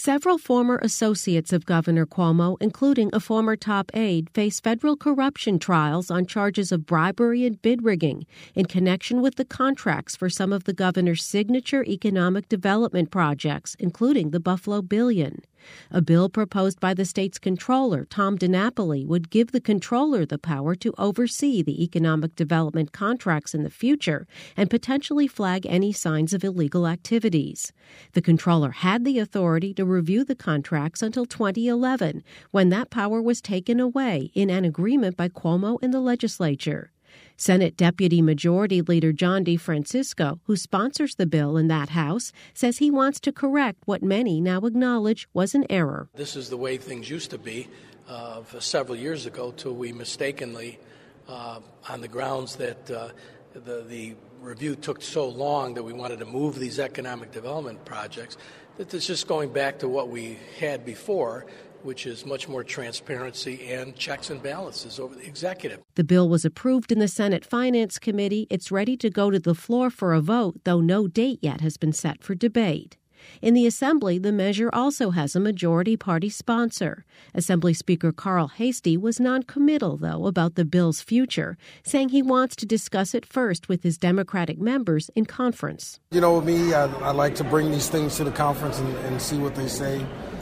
Several former associates of Governor Cuomo, including a former top aide, face federal corruption trials on charges of bribery and bid rigging in connection with the contracts for some of the governor's signature economic development projects, including the Buffalo Billion. A bill proposed by the state's comptroller, Tom DiNapoli, would give the comptroller the power to oversee the economic development contracts in the future and potentially flag any signs of illegal activities. The comptroller had the authority to review the contracts until 2011, when that power was taken away in an agreement by Cuomo and the legislature. Senate Deputy Majority Leader John DeFrancisco, who sponsors the bill in that House, says he wants to correct what many now acknowledge was an error. This is the way things used to be for several years ago, till we mistakenly, on the grounds that the review took so long that we wanted to move these economic development projects, that it's just going back to what we had before, which is much more transparency and checks and balances over the executive. The bill was approved in the Senate Finance Committee. It's ready to go to the floor for a vote, though no date yet has been set for debate. In the Assembly, the measure also has a majority party sponsor. Assembly Speaker Carl Heastie was noncommittal, though, about the bill's future, saying he wants to discuss it first with his Democratic members in conference. You know, with me, I like to bring these things to the conference and see what they say.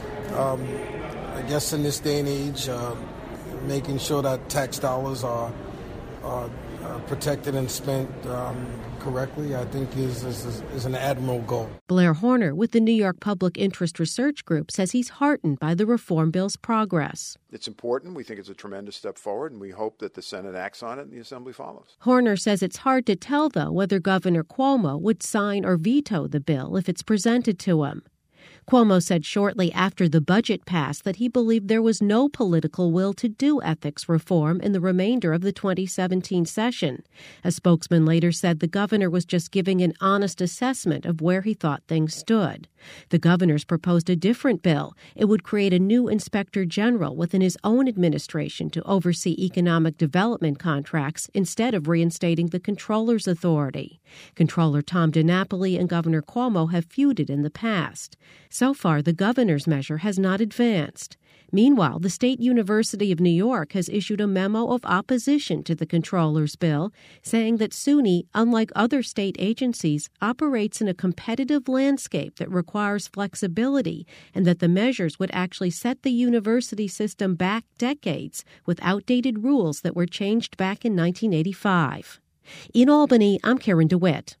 I guess in this day and age, making sure that tax dollars are protected and spent correctly, I think is an admirable goal. Blair Horner with the New York Public Interest Research Group says he's heartened by the reform bill's progress. It's important. We think it's a tremendous step forward, and we hope that the Senate acts on it and the Assembly follows. Horner says it's hard to tell, though, whether Governor Cuomo would sign or veto the bill if it's presented to him. Cuomo said shortly after the budget passed that he believed there was no political will to do ethics reform in the remainder of the 2017 session. A spokesman later said the governor was just giving an honest assessment of where he thought things stood. The governor's proposed a different bill. It would create a new inspector general within his own administration to oversee economic development contracts instead of reinstating the comptroller's authority. Comptroller Tom DiNapoli and Governor Cuomo have feuded in the past. So far, the governor's measure has not advanced. Meanwhile, the State University of New York has issued a memo of opposition to the comptroller's bill, saying that SUNY, unlike other state agencies, operates in a competitive landscape that requires flexibility, and that the measures would actually set the university system back decades with outdated rules that were changed back in 1985. In Albany, I'm Karen DeWitt.